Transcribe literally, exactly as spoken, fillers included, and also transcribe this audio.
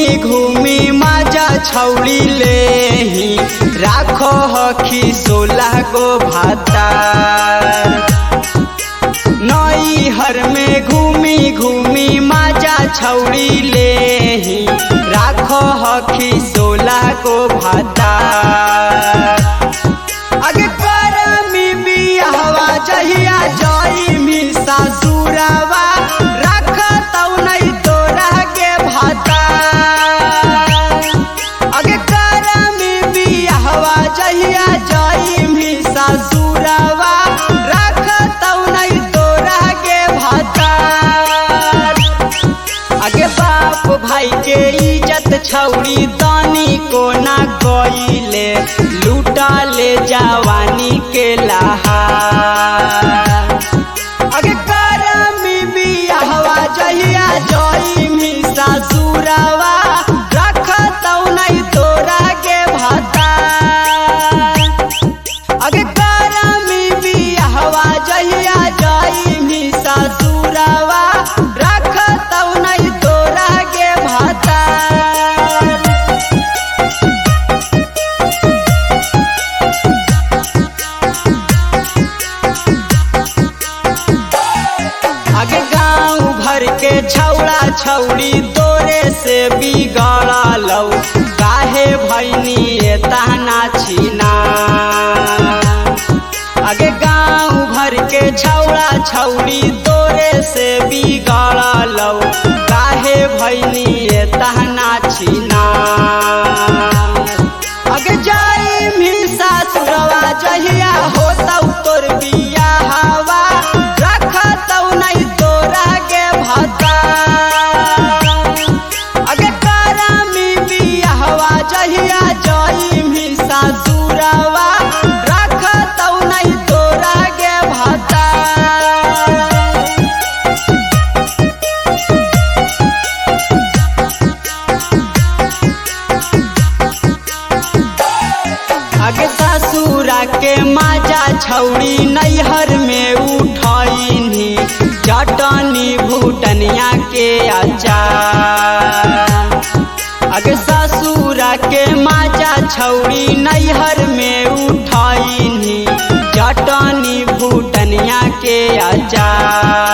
घूमी घूमी माजा छौड़ी ले राखो हखी सोलह गो भाता। नई हर में घूमी घूमी माजा छौड़ी ले राखो हखी सोलह गो भाता। अगे करमी बियाहवा जहिया जाई मी सासुरवा राख तौ नहीं तोरा के भाता। अगे करमी बियाहवा जहिया जाई मी सासुरवा राख तौ नहीं तोरा के भाता। अगे बाप भाई के इज्जत छौड़ी तानी को ना कोइले लूटा ले जवानी के लहार। अगे करमी बियाहवा जहिया जाई मी सासुरवा राख तौ नहीं तोरा के भाता। अगे करमी बियाहवा जहिया जाई मी सासुरवा राख तौ नहीं तोरा के भाता। आगे गाँव भर के छौड़ा छौड़ी तोरे से बिगड़ा लौ काहे भैनी ताना छीना। आगे गाँव भर के छौड़ा छौड़ी तोरे से बिगड़ा लौ काहे भैनी ताना छीना। आगे जाई मी सासुरवा जहिया होतौ तोर बियाहवा राख तौ नहीं तोरा के भाता। अगे करमी बियाहवा जहिया जाई मी सासुरवा राख तौ नहीं तोरा के भाता। आगे ससुरा के माजा छौड़ी नैहर में उठैनी चटनी भूटनिया के अचार। आगे ससुरा के माजा छौड़ी नैहर में उठैनी चटनी भूटनिया के अचार।